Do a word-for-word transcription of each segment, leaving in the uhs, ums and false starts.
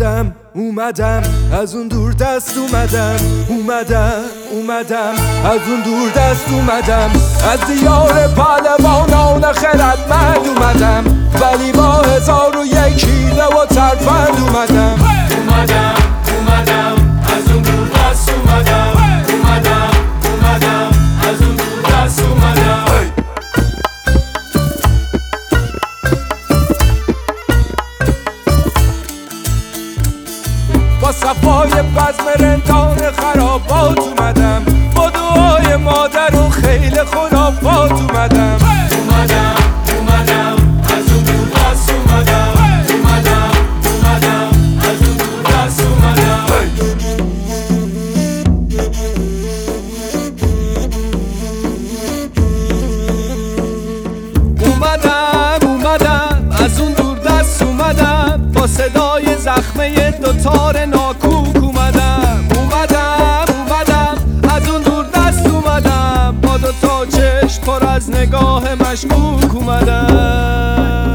اومدم اومدم از اون دور دست اومدم اومدم اومدم از اون دور دست اومدم از دیار پهلوانان خردمند اومدم ولی با هزار و یک حیله و ترفند اومدم اومدم اومدم از اون دور دست اومدم اومدم اومدم از اون دور دست اومدم با صفای بزم رندان خرابات اومدم با دعای مادر و خیل خرافات اومدم اومدم اومدم از اون دور دست اومدم اومدم اومدم از اون دور دست اومدم اومدم اومدم از اون دور دست اومدم با صدای زخمه دوتار ناکوک اومدم اومدم اومدم از اون دور دست اومدم با دوتا چشم پر از نگاه مشکوک اومدم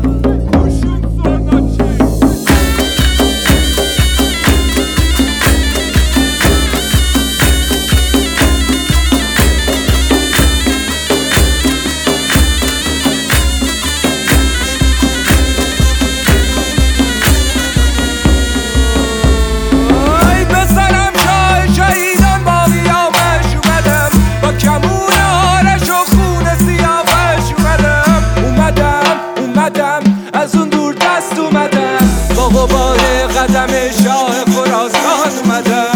از اون دور دست اومدم با غبار قدم شاه خراسان اومدم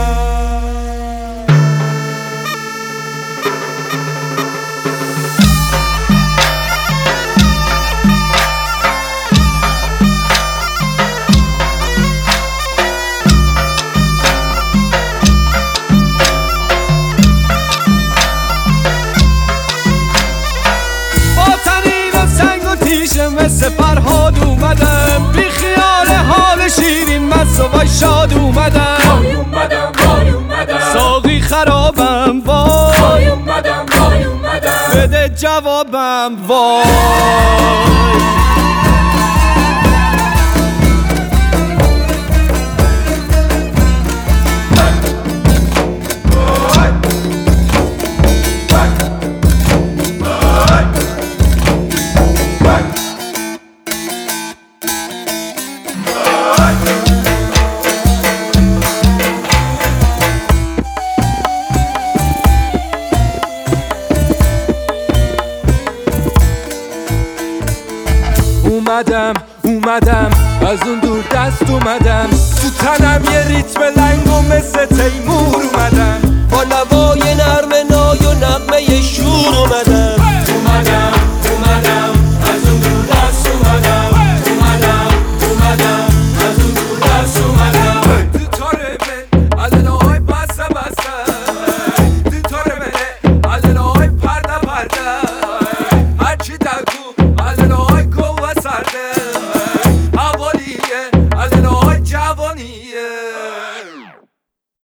مثل فرهاد اومدم بی خیال حال شیرین مست و شاد اومدم وای اومدم وای اومدم ساقی خرابم وای وای اومدم وای اومدم بده جوابم وای اومدم اومدم از اون دور دست اومدم تو تنم یه ریتم لنگ و مثل تیمور اومدم با نوای نرم نای و نغمه شور اومدم اومدم